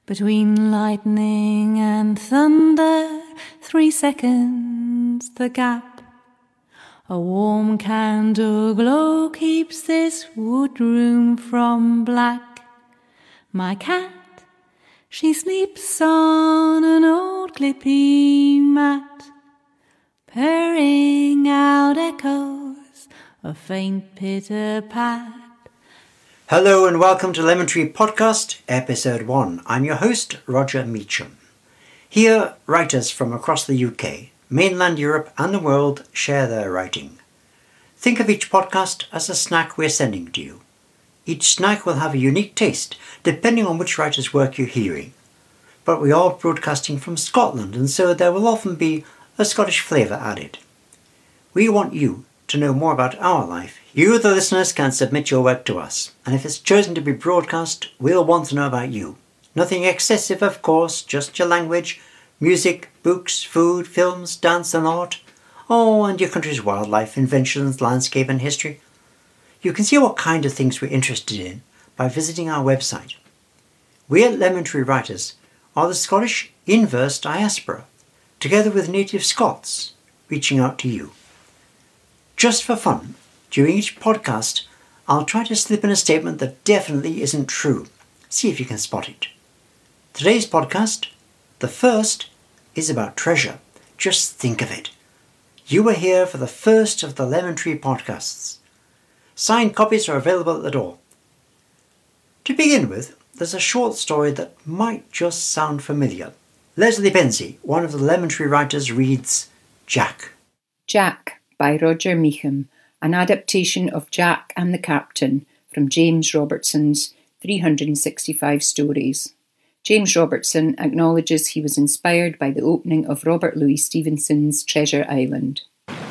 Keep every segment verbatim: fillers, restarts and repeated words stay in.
Between lightning and thunder, three seconds the gap. A warm candle glow keeps this wood room from black. My cat, she sleeps on an old clippy mat, purring out echoes of faint pitter-pat. Hello and welcome to Lemon Tree Podcast, Episode one. I'm your host, Roger Meacham. Here, writers from across the U K, mainland Europe and the world share their writing. Think of each podcast as a snack we're sending to you. Each snack will have a unique taste, depending on which writer's work you're hearing. But we are broadcasting from Scotland, and so there will often be a Scottish flavour added. We want you to know more about our life. You, the listeners, can submit your work to us, and if it's chosen to be broadcast, we'll want to know about you. Nothing excessive, of course, just your language, music, books, food, films, dance and art. Oh, and your country's wildlife, inventions, landscape and history. You can see what kind of things we're interested in by visiting our website. We at Lemon Tree Writers are the Scottish inverse diaspora, together with native Scots, reaching out to you. Just for fun, during each podcast, I'll try to slip in a statement that definitely isn't true. See if you can spot it. Today's podcast, the first, is about treasure. Just think of it. You were here for the first of the Lemon Tree podcasts. Signed copies are available at the door. To begin with, there's a short story that might just sound familiar. Leslie Benzie, one of the Lemon Tree writers, reads Jack. Jack by Roger Meacham, an adaptation of Jack and the Captain from James Robertson's three hundred sixty-five Stories. James Robertson acknowledges he was inspired by the opening of Robert Louis Stevenson's Treasure Island.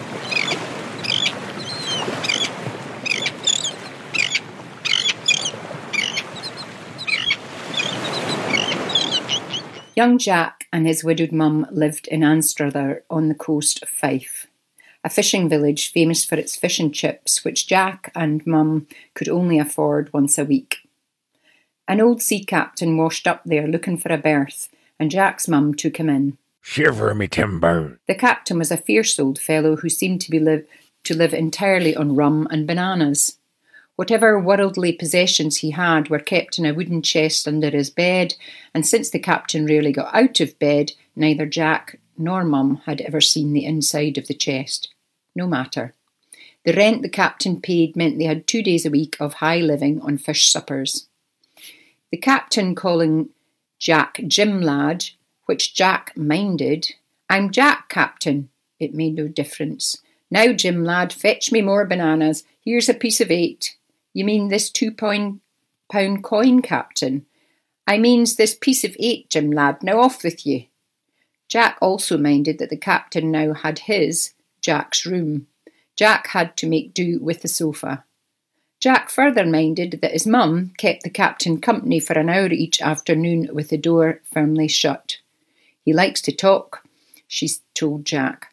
Young Jack and his widowed mum lived in Anstruther on the coast of Fife, a fishing village famous for its fish and chips, which Jack and mum could only afford once a week. An old sea captain washed up there looking for a berth, and Jack's mum took him in. Shiver me timber. The captain was a fierce old fellow who seemed to be live to live entirely on rum and bananas. Whatever worldly possessions he had were kept in a wooden chest under his bed, and since the captain rarely got out of bed, neither Jack nor mum had ever seen the inside of the chest. No matter. The rent the captain paid meant they had two days a week of high living on fish suppers. The captain calling Jack Jim lad, which Jack minded. I'm Jack, captain. It made no difference. Now, Jim lad, fetch me more bananas. Here's a piece of eight. You mean this two pound pound coin, captain? I means this piece of eight, Jim lad. Now off with you. Jack also minded that the captain now had his, Jack's room. Jack had to make do with the sofa. Jack further minded that his mum kept the captain company for an hour each afternoon with the door firmly shut. He likes to talk, she told Jack.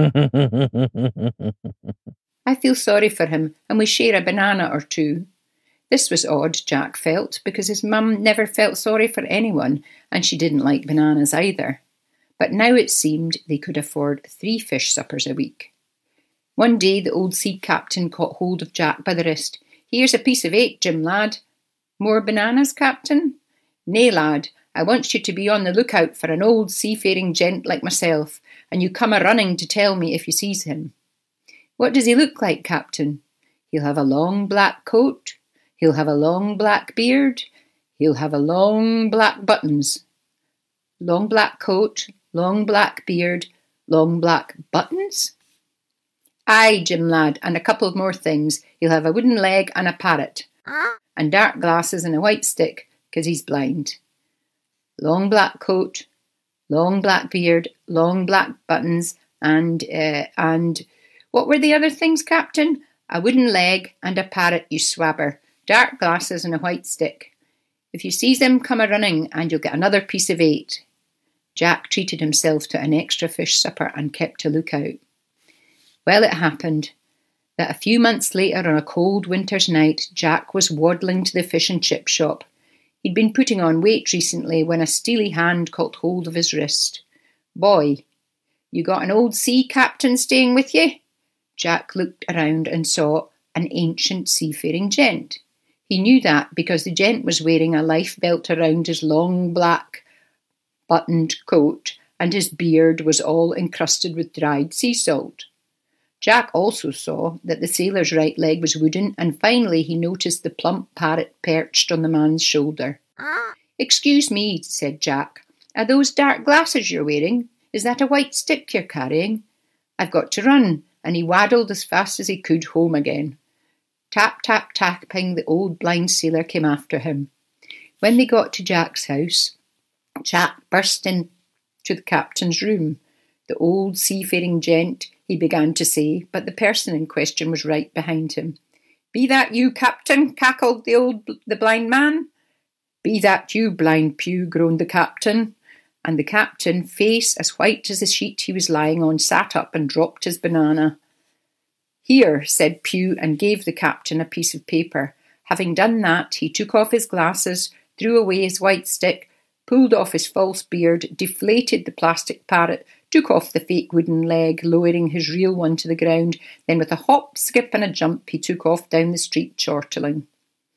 I feel sorry for him, and we share a banana or two. This was odd, Jack felt, because his mum never felt sorry for anyone, and she didn't like bananas either. But now it seemed they could afford three fish suppers a week. One day the old sea captain caught hold of Jack by the wrist. Here's a piece of eight, Jim lad. More bananas, captain? Nay, lad, I want you to be on the lookout for an old seafaring gent like myself, and you come a-running to tell me if you sees him. What does he look like, captain? He'll have a long black coat. He'll have a long black beard. He'll have a long black buttons. Long black coat, long black beard, long black buttons? Aye, Jim lad, and a couple more things. He'll have a wooden leg and a parrot, and dark glasses and a white stick, 'cause he's blind. Long black coat, long black beard, long black buttons, and, uh, and... What were the other things, captain? A wooden leg and a parrot, you swabber. Dark glasses and a white stick. If you sees him, come a-running, and you'll get another piece of eight. Jack treated himself to an extra fish supper and kept a lookout. Well, it happened that a few months later, on a cold winter's night, Jack was waddling to the fish and chip shop. He'd been putting on weight recently when a steely hand caught hold of his wrist. "Boy, you got an old sea captain staying with you?" Jack looked around and saw an ancient seafaring gent. He knew that because the gent was wearing a life belt around his long black buttoned coat and his beard was all encrusted with dried sea salt. Jack also saw that the sailor's right leg was wooden, and finally he noticed the plump parrot perched on the man's shoulder. "Excuse me," said Jack, "are those dark glasses you're wearing? Is that a white stick you're carrying? I've got to run," and he waddled as fast as he could home again. Tap, tap, tapping, the old blind sailor came after him. When they got to Jack's house, Jack burst into the captain's room. "The old seafaring gent," he began to say, but the person in question was right behind him. "Be that you, Captain?" cackled the old the blind man. "Be that you, Blind Pew?" groaned the captain. And the captain, face as white as the sheet he was lying on, sat up and dropped his banana. "Here," said Pew, and gave the captain a piece of paper. Having done that, he took off his glasses, threw away his white stick, pulled off his false beard, deflated the plastic parrot, took off the fake wooden leg, lowering his real one to the ground. Then with a hop, skip and a jump, he took off down the street, chortling.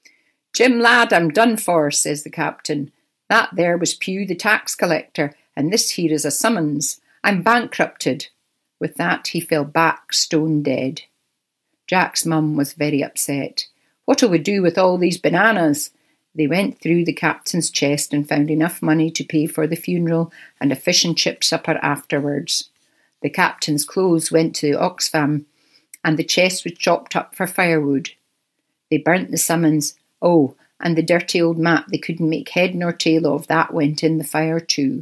"Jim, lad, I'm done for," says the captain. "That there was Pew, the tax collector, and this here is a summons. I'm bankrupted." With that, he fell back stone dead. Jack's mum was very upset. "What'll we do with all these bananas?" They went through the captain's chest and found enough money to pay for the funeral and a fish and chip supper afterwards. The captain's clothes went to Oxfam, and the chest was chopped up for firewood. They burnt the summons. Oh, and the dirty old map they couldn't make head nor tail of, that went in the fire too.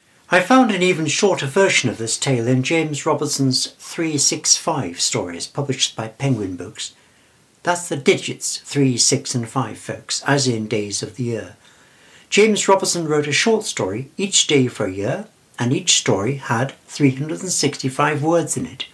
I found an even shorter version of this tale in James Robertson's three six five stories, published by Penguin Books. That's the digits, three, six and five, folks, as in days of the year. James Robertson wrote a short story each day for a year, and each story had three hundred sixty-five words in it.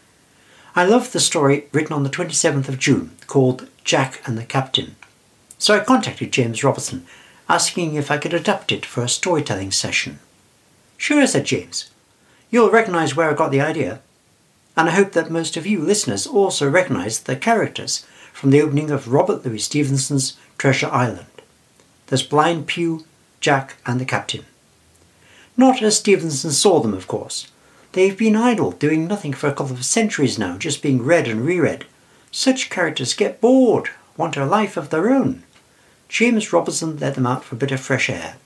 I love the story written on the twenty-seventh of June, called Jack and the Captain. So I contacted James Robertson, asking if I could adapt it for a storytelling session. "Sure," said James. "You'll recognise where I got the idea. And I hope that most of you listeners also recognise the characters from the opening of Robert Louis Stevenson's Treasure Island. There's Blind Pew, Jack and the Captain. Not as Stevenson saw them, of course. They've been idle, doing nothing for a couple of centuries now, just being read and reread. Such characters get bored, want a life of their own. James Robertson let them out for a bit of fresh air.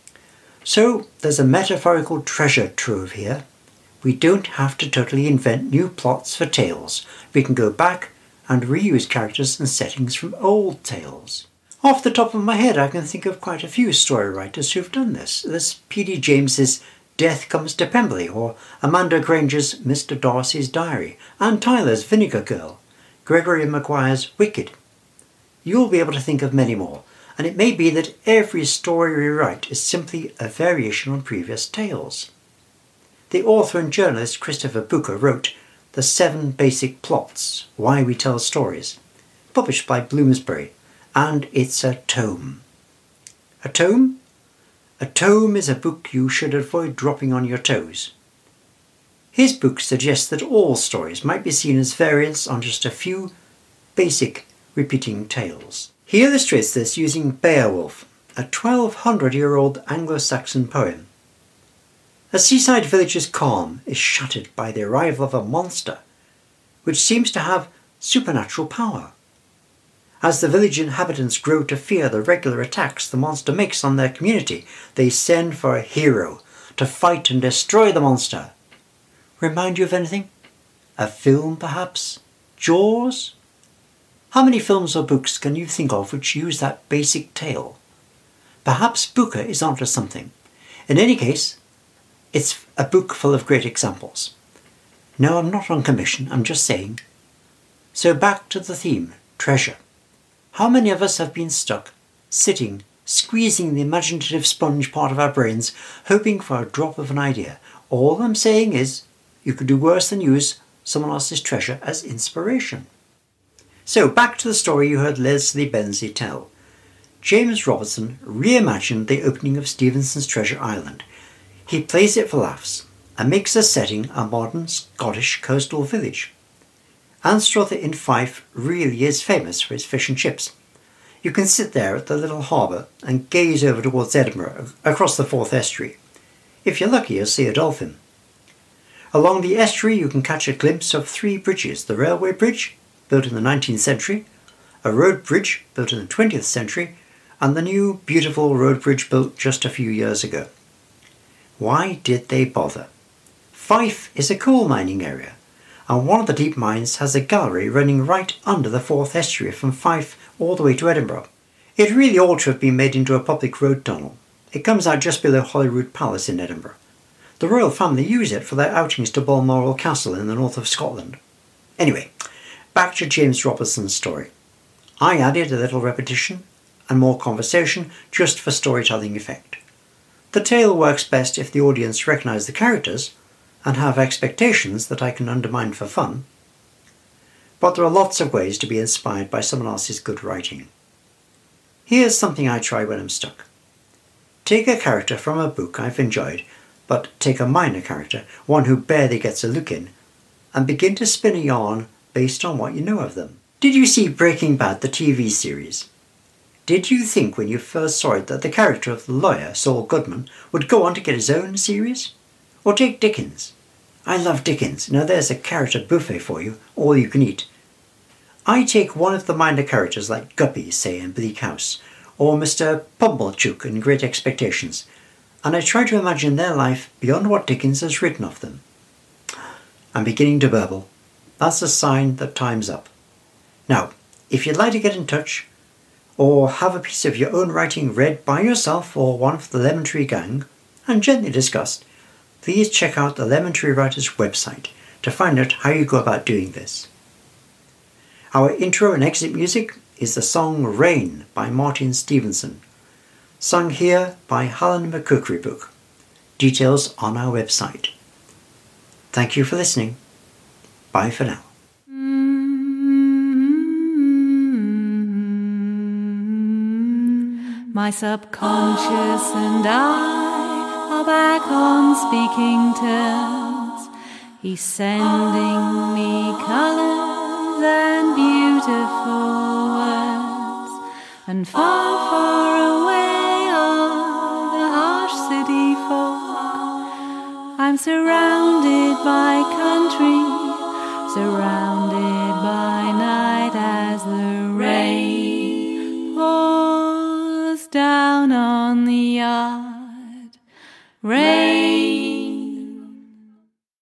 So there's a metaphorical treasure trove here. We don't have to totally invent new plots for tales. We can go back and reuse characters and settings from old tales. Off the top of my head, I can think of quite a few story writers who've done this. There's P D James's Death Comes to Pemberley, or Amanda Granger's Mister Darcy's Diary, Anne Tyler's Vinegar Girl, Gregory Maguire's Wicked. You'll be able to think of many more, and it may be that every story we write is simply a variation on previous tales. The author and journalist Christopher Booker wrote The Seven Basic Plots, Why We Tell Stories, published by Bloomsbury, and it's a tome. A tome? A tome is a book you should avoid dropping on your toes. His book suggests that all stories might be seen as variants on just a few basic repeating tales. He illustrates this using Beowulf, a twelve hundred year old Anglo-Saxon poem. A seaside village's calm is shattered by the arrival of a monster, which seems to have supernatural power. As the village inhabitants grow to fear the regular attacks the monster makes on their community, they send for a hero to fight and destroy the monster. Remind you of anything? A film, perhaps? Jaws? How many films or books can you think of which use that basic tale? Perhaps Booker is onto something. In any case, it's a book full of great examples. No, I'm not on commission, I'm just saying. So back to the theme, treasure. How many of us have been stuck, sitting, squeezing the imaginative sponge part of our brains, hoping for a drop of an idea? All I'm saying is, you could do worse than use someone else's treasure as inspiration. So back to the story you heard Leslie Benzie tell. James Robertson reimagined the opening of Stevenson's Treasure Island. He plays it for laughs and makes the setting a modern Scottish coastal village. Anstruther in Fife really is famous for its fish and chips. You can sit there at the little harbour and gaze over towards Edinburgh across the Forth Estuary. If you're lucky, you'll see a dolphin. Along the estuary you can catch a glimpse of three bridges: the railway bridge, built in the nineteenth century, a road bridge built in the twentieth century, and the new beautiful road bridge built just a few years ago. Why did they bother? Fife is a coal mining area, and one of the deep mines has a gallery running right under the Forth Estuary from Fife all the way to Edinburgh. It really ought to have been made into a public road tunnel. It comes out just below Holyrood Palace in Edinburgh. The royal family use it for their outings to Balmoral Castle in the north of Scotland. Anyway, back to James Robertson's story. I added a little repetition and more conversation just for storytelling effect. The tale works best if the audience recognise the characters and have expectations that I can undermine for fun. But there are lots of ways to be inspired by someone else's good writing. Here's something I try when I'm stuck. Take a character from a book I've enjoyed, but take a minor character, one who barely gets a look in, and begin to spin a yarn based on what you know of them. Did you see Breaking Bad, the T V series? Did you think when you first saw it that the character of the lawyer, Saul Goodman, would go on to get his own series? Or take Dickens. I love Dickens. Now there's a character buffet for you, all you can eat. I take one of the minor characters like Guppy, say, in Bleak House, or Mister Pumblechook in Great Expectations, and I try to imagine their life beyond what Dickens has written of them. I'm beginning to burble. That's a sign that time's up. Now, if you'd like to get in touch, or have a piece of your own writing read by yourself or one of the Lemon Tree gang, and gently discussed, please check out the Lemon Tree Writers website to find out how you go about doing this. Our intro and exit music is the song Rain by Martin Stevenson, sung here by Helen McCookerybook. Details on our website. Thank you for listening. Bye for now. My subconscious and I are back on speaking terms. He's sending me colours and beautiful words, and far, far away are the harsh city folk. I'm surrounded by country, surrounded by night as the rain pours down on the yard. Rain